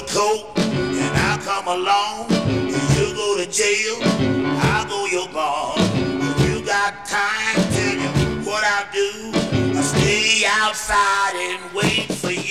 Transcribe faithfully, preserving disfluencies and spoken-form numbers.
coat, and I'll come along. If you go to jail, I'll go your bar. If you got time, tell you what I do. I stay outside and wait for you.